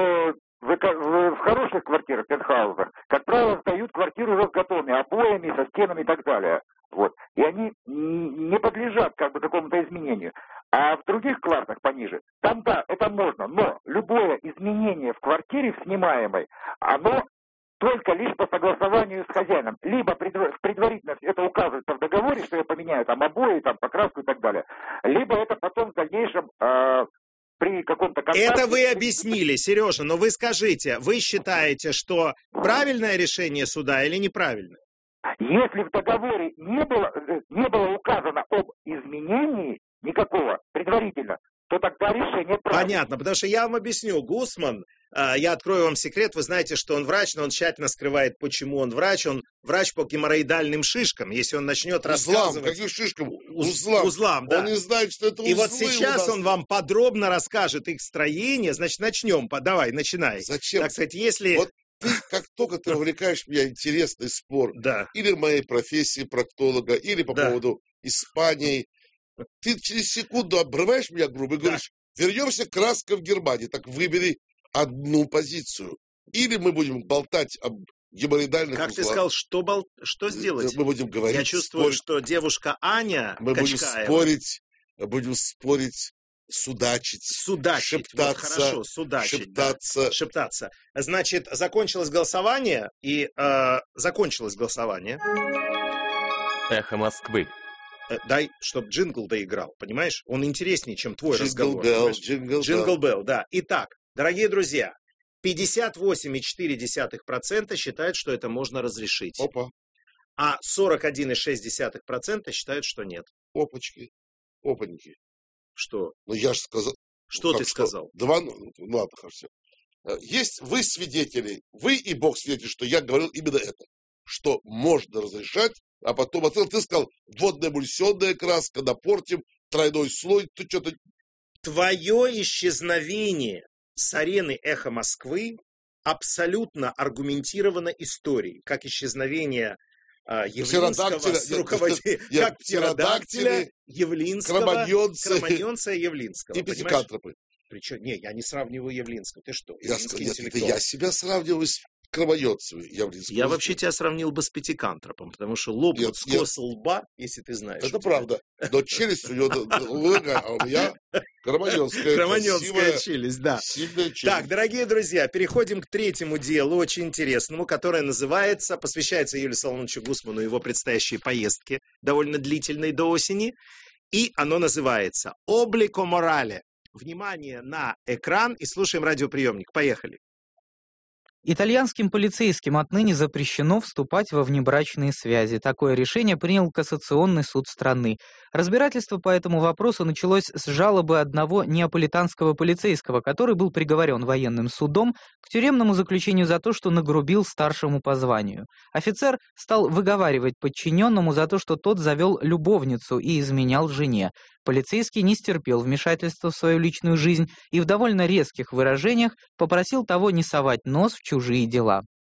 в хороших квартирах, пентхаузах, как правило, сдают квартиру уже с готовыми обоями, со стенами и так далее. Вот. И они не подлежат какому-то изменению. А в других классах пониже, там да, это можно, но любое изменение в квартире в снимаемой, оно только лишь по согласованию с хозяином. Либо предварительно это указывается в договоре, что я поменяю там обои, там покраску и так далее. Либо это потом в дальнейшем при каком-то контакте... Это вы объяснили, Сережа, но вы скажите, вы считаете, что правильное решение суда или неправильное? Если в договоре не было указано об изменении никакого предварительно, то тогда решение правильное. Понятно, потому что я вам объясню. Гусман, я открою вам секрет, вы знаете, что он врач, но он тщательно скрывает, почему он врач. Он врач по геморроидальным шишкам. Если он начнет рассказывать... Каким шишкам? Узлам, да. Он не знает, что это узлы. И вот сейчас он вам подробно расскажет их строение. Значит, начнем. Давай, начинай. Зачем? Так сказать, если... Вот ты, как только ты вовлекаешь меня в интересный спор, да. Или в моей профессии проктолога, или по поводу Испании, ты через секунду обрываешь меня грубо и говоришь, вернемся к краскам в Германии, так выбери одну позицию. Или мы будем болтать об геморроидальных Как узлах. ты сказал, что сделать? Мы будем говорить. Я чувствую, что девушка Аня мы Качкаева... будем спорить, судачить, шептаться. Вот хорошо, судачить, шептаться. Значит, закончилось голосование, Эхо Москвы. Дай, чтобы джингл доиграл, понимаешь? Он интереснее, чем твой разговор. Джингл Белл, да. Итак, дорогие друзья, 58,4% считают, что это можно разрешить. Опа. А 41,6% считают, что нет. Опачки. Опаньки. Что? Ну, я же сказал. Что ты сказал? Ладно, хорошо. Есть вы свидетели, вы и Бог свидетель, что я говорил именно это. Что можно разрешать, а потом ты сказал, водно-эмульсионная краска, напортим, тройной слой, ты что-то... Твое исчезновение с арены «Эхо Москвы» абсолютно аргументировано историей, как исчезновение Явлинского с руководителя, как птеродактиля, Явлинского, Кроманьонца и Явлинского. И пятикантропы. Причем, я не сравниваю Явлинского. Ты что? Я себя сравниваю с Кроманьонцем. Я вообще тебя сравнил бы с пятикантропом, потому что лоб скос лба, если ты знаешь. Это правда. Но челюсть у него лыга, а у меня Кроманьонская. Кроманьонская челюсть, да. Сильная челюсть. Так, дорогие друзья, переходим к третьему делу, очень интересному, которое называется, посвящается Юлию Соломоновичу Гусману и его предстоящей поездке, довольно длительной до осени, и оно называется «Облико морале». Внимание на экран и слушаем радиоприемник. Поехали. Итальянским полицейским отныне запрещено вступать во внебрачные связи. Такое решение принял Кассационный суд страны. Разбирательство по этому вопросу началось с жалобы одного неаполитанского полицейского, который был приговорен военным судом к тюремному заключению за то, что нагрубил старшему по званию. Офицер стал выговаривать подчиненному за то, что тот завел любовницу и изменял жене. Полицейский не стерпел вмешательства в свою личную жизнь и в довольно резких выражениях попросил того не совать нос в чужие дела.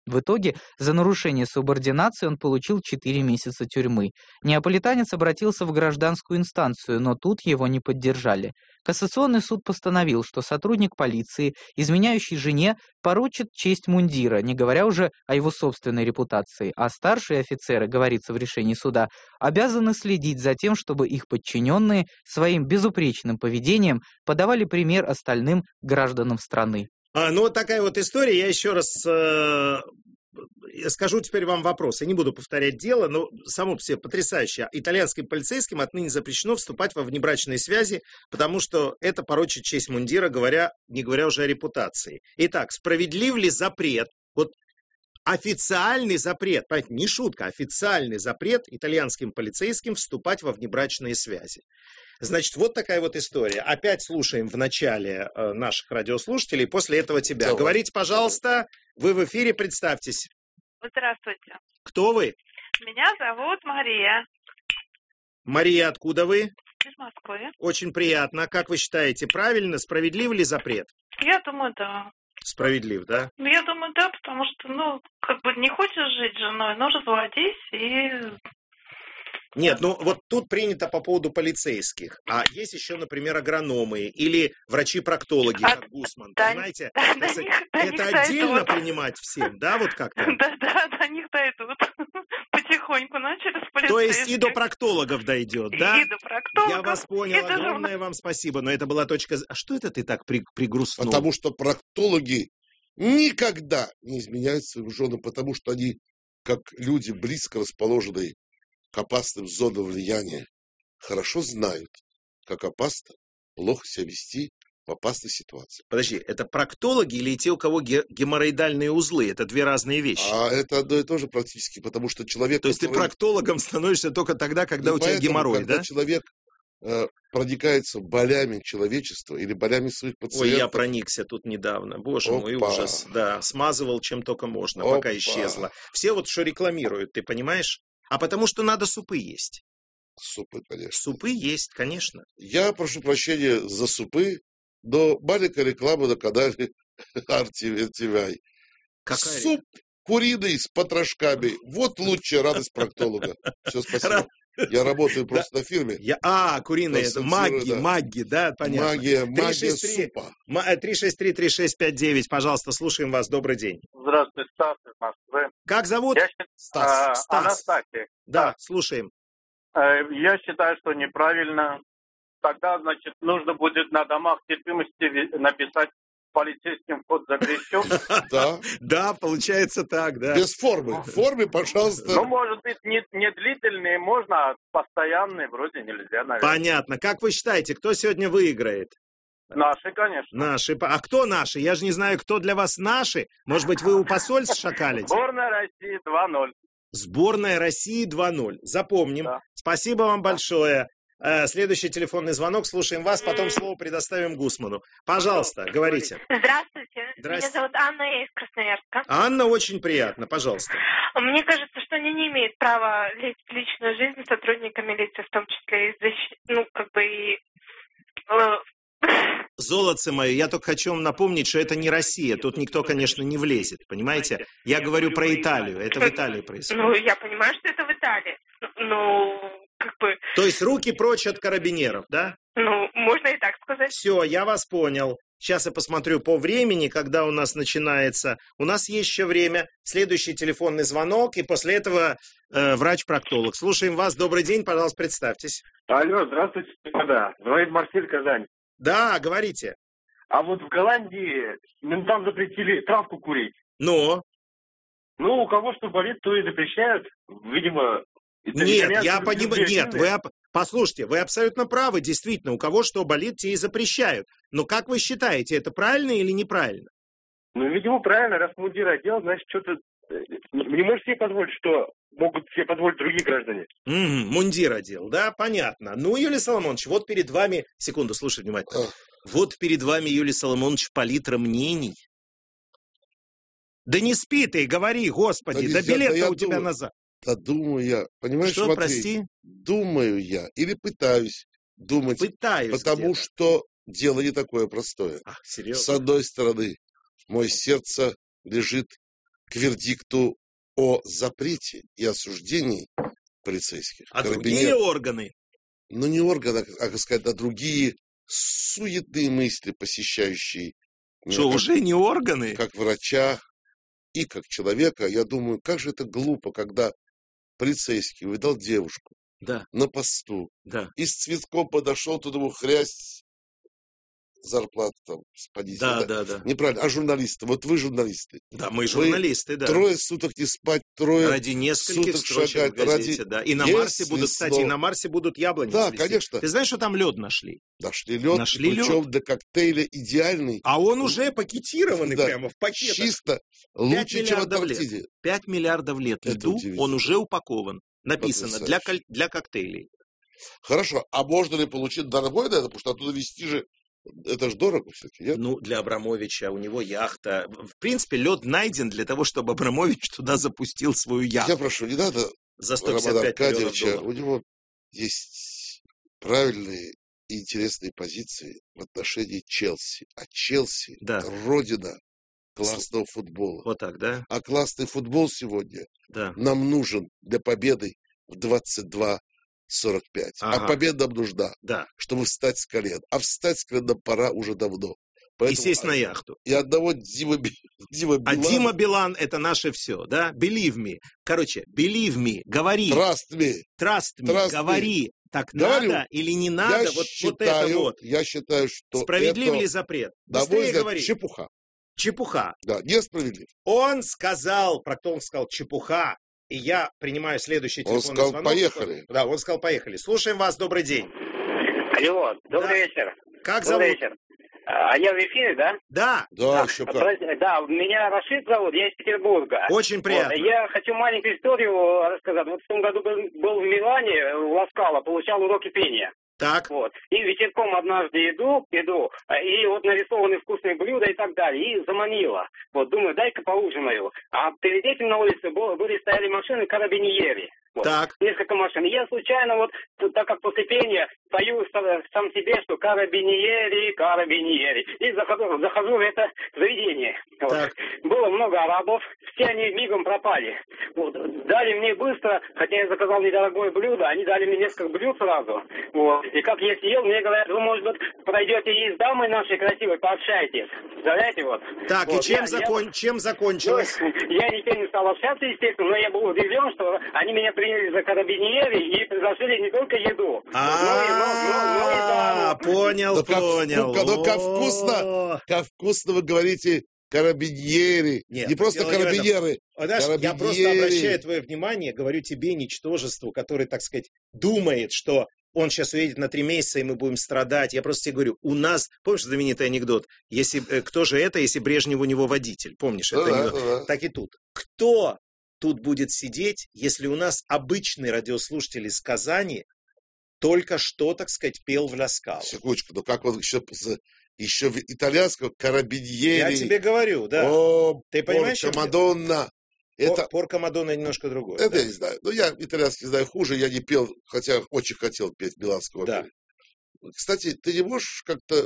В итоге за нарушение субординации он получил 4 месяца тюрьмы. Неаполитанец обратился в гражданскую инстанцию, но тут его не поддержали. Кассационный суд постановил, что сотрудник полиции, изменяющий жене, порочит честь мундира, не говоря уже о его собственной репутации, а старшие офицеры, говорится в решении суда, обязаны следить за тем, чтобы их подчиненные своим безупречным поведением подавали пример остальным гражданам страны. Ну, вот такая вот история. Я еще раз скажу теперь вам вопрос. Я не буду повторять дело, но само по себе потрясающе. Итальянским полицейским отныне запрещено вступать во внебрачные связи, потому что это порочит честь мундира, не говоря уже о репутации. Итак, справедлив ли запрет, вот официальный запрет, понимаете, не шутка, официальный запрет итальянским полицейским вступать во внебрачные связи? Значит, вот такая вот история. Опять слушаем в начале наших радиослушателей, после этого тебя. Давай. Говорите, пожалуйста, вы в эфире, представьтесь. Здравствуйте. Кто вы? Меня зовут Мария. Мария, откуда вы? Из Москвы. Очень приятно. Как вы считаете, правильно, справедлив ли запрет? Я думаю, да. Справедлив, да? Я думаю, да, потому что, не хочешь жить с женой, ну, разводись и... Нет, вот тут принято по поводу полицейских. А есть еще, например, агрономы или врачи-проктологи, как Гусман. Понимаете? Это отдельно принимать всем, да, вот как-то? Да, до них дойдут. Потихоньку начали с полицейских. То есть и до проктологов дойдет, да? И до проктологов. Я вас понял, огромное вам спасибо, но это была точка... А что это ты так пригрустнул? Потому что проктологи никогда не изменяют своим женам, потому что они, как люди, близко расположенные к опасным зонам влияния, хорошо знают, как опасно плохо себя вести в опасной ситуации. Подожди, это проктологи или те, у кого геморроидальные узлы? Это две разные вещи. А это одно и то же практически, потому что человек... То есть ты проктологом становишься только тогда, когда у тебя геморрой, когда да? человек проникается болями человечества или болями своих пациентов... Ой, я проникся тут недавно. Боже мой, ужас. Да, смазывал чем только можно, пока исчезло. Все вот что рекламируют, ты понимаешь? А потому что надо супы есть. Супы, конечно. Супы есть, конечно. Я прошу прощения за супы, но маленькая реклама на канале RTVI. Какая? Суп куриный с потрошками. Вот лучшая радость проктолога. Все, спасибо. Я работаю просто на фирме. Куриные, это магги, да, понятно. Магия супа. 363-3659, пожалуйста, слушаем вас, добрый день. Здравствуйте, Стас из Москвы. Как зовут? Стас. Анастасия. Да, слушаем. Я считаю, что неправильно. Тогда, значит, нужно будет на домах терпимости написать: полицейским вход запрещен. Да, получается так, да. Без формы. В форме, пожалуйста. Ну, может быть, не длительные можно, а постоянные вроде нельзя, наверное. Понятно. Как вы считаете, кто сегодня выиграет? Наши, конечно. Наши. А кто наши? Я же не знаю, кто для вас наши. Может быть, вы у посольств шакалите? Сборная России 2-0. Сборная России 2-0. Запомним. Да. Спасибо вам большое. Следующий телефонный звонок. Слушаем вас, потом слово предоставим Гусману. Пожалуйста, говорите. Здравствуйте. Меня зовут Анна, я из Красноярска. Анна, очень приятно. Пожалуйста. Мне кажется, что они не имеют права лезть в личную жизнь сотрудника милиции, в том числе и Золотце мое, я только хочу вам напомнить, что это не Россия. Тут никто, конечно, не влезет, понимаете? Я говорю про Италию. Это в Италии происходит. Я понимаю, что это в Италии. То есть руки прочь от карабинеров, да? Можно и так сказать. Все, я вас понял. Сейчас я посмотрю по времени, когда у нас начинается. У нас есть еще время. Следующий телефонный звонок, и после этого врач-проктолог. Слушаем вас. Добрый день, пожалуйста, представьтесь. Алло, здравствуйте, господа. Звонит Марсель, Казань. Да, говорите. А вот в Голландии там запретили травку курить. Но? У кого что болит, то и запрещают. Видимо... Нет, я понимаю. Нет, послушайте, вы абсолютно правы. Действительно, у кого что болит, те и запрещают. Но как вы считаете, это правильно или неправильно? Видимо, правильно. Раз мундир одел, значит, что-то... Не можешь себе позволить, что могут себе позволить другие граждане. Мундир одел, да, понятно. Юлий Соломонович, вот перед вами... Секунду, слушай внимательно. Вот перед вами, Юлий Соломонович, палитра мнений. Да не спи ты, говори, господи, да билет-то у тебя назад. Да думаю я, понимаешь, что, Матвей, прости? Думаю я, или пытаюсь думать, потому что дело не такое простое. Серьезно? С одной стороны, мое сердце лежит к вердикту о запрете и осуждении полицейских. А другие органы? Ну, не органы, а, как сказать, а другие суетные мысли, посещающие меня. Что, уже не органы? Как врача и как человека. Я думаю, как же это глупо, когда полицейский увидал девушку на посту и с цветком подошел, туда ему хрясь, зарплату там спадите. Да. Неправильно. А журналисты? Вот вы журналисты. Да, мы журналисты, да. 3 суток не спать, 3 ради нескольких суток строчек шагать. в газете, да. И на Марсе будут, кстати, и на Марсе будут яблони. Да, цвести. конечно. Ты знаешь, что там лед нашли? Нашли лед, причем для коктейля идеальный. А он уже пакетированный прямо в пакетах. Чисто лучше, чем в Антарктиде. 5 миллиардов лет льду, он уже упакован. Написано, для коктейлей. Хорошо, а можно ли получить дорогой на это? Потому что оттуда везти же, это же дорого все-таки, нет? Ну, для Абрамовича, у него яхта. В принципе, лед найден для того, чтобы Абрамович туда запустил свою яхту. Я прошу, не надо за 155 Романа Аркадьевича, миллионов долларов. у него есть правильные и интересные позиции в отношении Челси. А Челси – родина классного футбола. Вот так, да? А классный футбол сегодня нам нужен для победы в 22:45. А победа нам нужна, чтобы встать с колен. А встать с колен пора уже давно. Поэтому, и сесть на яхту. И одного Дима Билан. А Дима Билан – это наше все, да? Believe me. Короче, believe me, говори. Trust me. Trust me, говори. Так говорю, надо или не надо? Вот это вот. Я считаю, что справедлив ли запрет? Быстрее говори. Чепуха. Чепуха. Да, несправедлив. Он сказал, Проктон сказал, чепуха. И я принимаю следующий телефонный звонок. Он сказал, поехали. Да, он сказал, поехали. Слушаем вас, добрый день. Алло, добрый вечер. Как зовут? Добрый вечер. А я в эфире, да? Да. Да, еще как. Да, меня Рашид зовут, я из Петербурга. Очень приятно. Вот, я хочу маленькую историю рассказать. Вот в том году был в Милане, в Ласкало, получал уроки пения. Так. Вот. И вечерком однажды иду, и вот нарисованы вкусные блюда и так далее. И заманила. Вот, думаю, дай-ка поужинаю. А перед этим на улице стояли машины карабиньери. Вот. Так. Несколько машин. Я случайно, вот, так как после пения пою сам себе, что карабиньери. И захожу в это заведение. Вот. Было много арабов, все они мигом пропали. Вот. Дали мне быстро, хотя я заказал недорогое блюдо, они дали мне несколько блюд сразу. Вот. И как я съел, мне говорят, вы, может быть, пройдете и с дамой нашей красивой, пообщаетесь. Представляете, вот. Так, вот. И чем закончилось? Я ни с кем не стал общаться, естественно, но я был удивлен, что они меня приняли за карабиньери и предложили не только еду, но и даму. Понял. Как вкусно вы говорите карабиньери. Не просто карабиньеры. Я просто обращаю твое внимание, говорю тебе, ничтожеству, который, так сказать, думает, что он сейчас уедет на 3 месяца, и мы будем страдать. Я просто тебе говорю, у нас, помнишь знаменитый анекдот, кто же это, если Брежнев у него водитель? Помнишь это анекдот? Так и тут. Кто тут будет сидеть, если у нас обычный радиослушатель из Казани только что, так сказать, пел в Ла-Скало? Секундочку, но как он еще в итальянском карабиньери. Я тебе говорю, да. Ты понимаешь, что Мадонна. Порка Мадонна немножко другое. Это я не знаю. Но я итальянский знаю хуже, я не пел, хотя очень хотел петь в Миланском опере. Кстати, ты не можешь как-то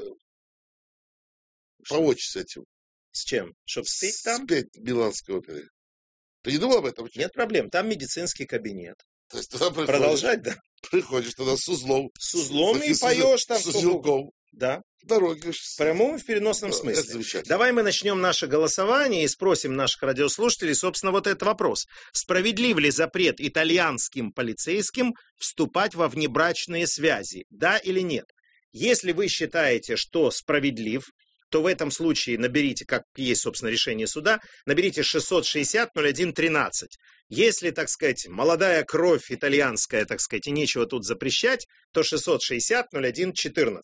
помочь с этим? С чем? Чтобы спеть там? Спеть в Миланской опере. Ты не думал об этом? Нет проблем, там медицинский кабинет. То есть туда продолжать, да? Приходишь туда с узлом. С узлом и поешь там. С узелком. Да. Дороги. В прямом и в переносном смысле. Давай мы начнем наше голосование и спросим наших радиослушателей, собственно, вот этот вопрос. Справедлив ли запрет итальянским полицейским вступать во внебрачные связи? Да или нет? Если вы считаете, что справедлив, то в этом случае наберите, как есть, собственно, решение суда, наберите 660-01-13. Если, так сказать, молодая кровь итальянская, так сказать, и нечего тут запрещать, то 660-01-14.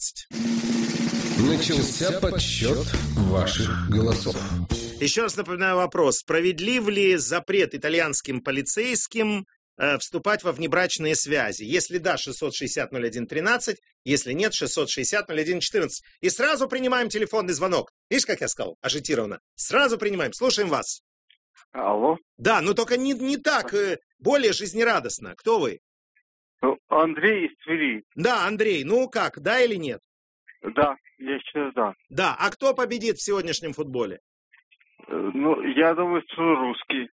Начался подсчет ваших голосов. Еще раз напоминаю вопрос. Справедлив ли запрет итальянским полицейским вступать во внебрачные связи? Если да, 660-01-13. Если нет, 660-01-14. И сразу принимаем телефонный звонок. Видишь, как я сказал? Ажитированно. Сразу принимаем. Слушаем вас. Алло. Да, но только не так, более жизнерадостно. Кто вы? Андрей из Твери. Да, Андрей. Ну как, да или нет? Да, я считаю, да. Да, а кто победит в сегодняшнем футболе? Ну, я думаю, что русский.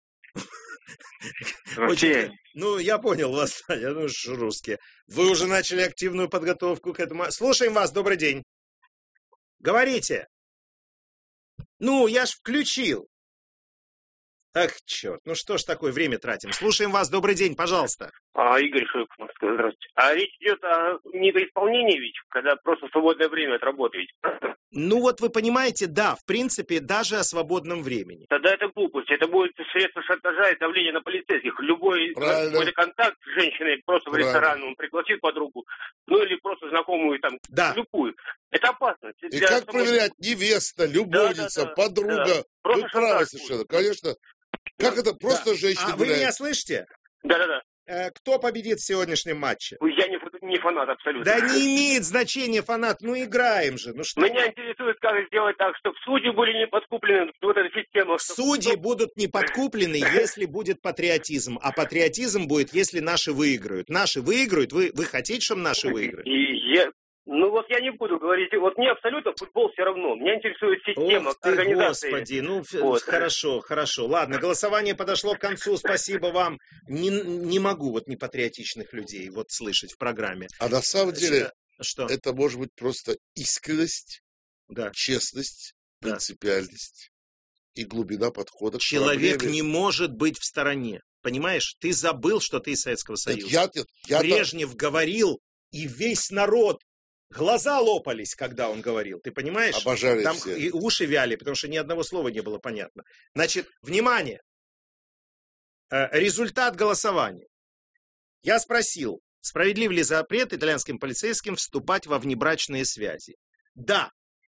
Очень, ну, я понял вас, я думаю, что русские. Вы уже начали активную подготовку к этому. Слушаем вас, добрый день. Говорите. Ну, я ж включил. Ах, черт, ну что ж такое, время тратим. Слушаем вас, добрый день, пожалуйста. Игорь Шуйков, Москва, здравствуйте. А речь идет о недоисполнении ведь, когда просто свободное время отработаете. Ну вот вы понимаете, да, в принципе, даже о свободном времени. Тогда это глупость, это будет средство шантажа и давления на полицейских. Любой какой-то контакт с женщиной просто в ресторан, он пригласит подругу, ну или просто знакомую там, любую. Это опасно. И как проверять, невеста, любовница, подруга? Да. Вы правы совершенно, конечно. Как это просто женщина гуляет? Вы меня слышите? Да-да-да. Кто победит в сегодняшнем матче? Я не фанат абсолютно. Да не имеет значения фанат, ну играем же. Ну, что? Меня интересует, как сделать так, чтобы судьи были не подкуплены, вот эта система. Судьи будут не подкуплены, если будет патриотизм. А патриотизм будет, если наши выиграют. Наши выиграют, вы хотите, чтобы наши выиграют? Ну вот я не буду говорить, вот мне абсолютно футбол все равно. Меня интересует система, организация. Господи, ну вот. Хорошо. Ладно, голосование подошло к концу, спасибо вам. Не могу вот непатриотичных людей вот слышать в программе. А на самом деле что? Это может быть просто искренность, честность, принципиальность и глубина подхода к Человек проблеме. не может быть в стороне, понимаешь? Ты забыл, что ты из Советского Союза. Брежнев говорил, и весь народ глаза лопались, когда он говорил. Ты понимаешь? Обожали там все. И уши вяли, потому что ни одного слова не было понятно. Значит, внимание! Результат голосования. Я спросил, справедлив ли запрет итальянским полицейским вступать во внебрачные связи? Да,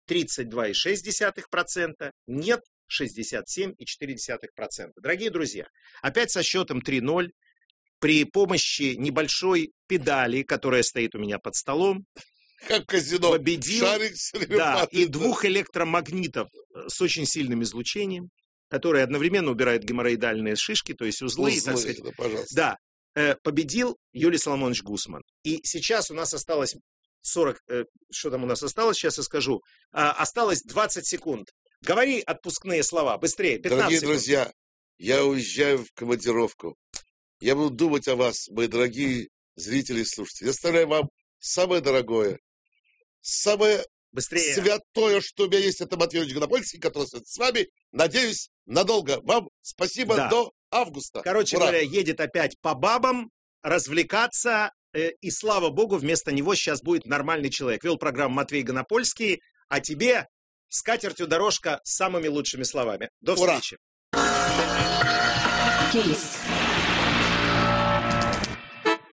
32,6%, нет, 67,4%. Дорогие друзья, опять со счетом 3-0, при помощи небольшой педали, которая стоит у меня под столом, как казино, победил, и 2 электромагнитов с очень сильным излучением, которые одновременно убирают геморроидальные шишки, то есть узлы, так сказать. Победил Юлий Соломонович Гусман. И сейчас у нас осталось 40, что там у нас осталось, сейчас я скажу, осталось 20 секунд. Говори отпускные слова, быстрее, 15 Дорогие секунд. друзья, я уезжаю в командировку. Я буду думать о вас, мои дорогие зрители и слушатели. Я оставляю вам самое дорогое, самое святое, что у меня есть, это Матвей Юрьевич Гонопольский, который с вами, надеюсь, надолго. Вам спасибо до августа. Короче говоря, едет опять по бабам, развлекаться, и слава богу, вместо него сейчас будет нормальный человек. Вел программу Матвей Гонопольский, а тебе с катертью дорожка с самыми лучшими словами. До встречи. Кейс.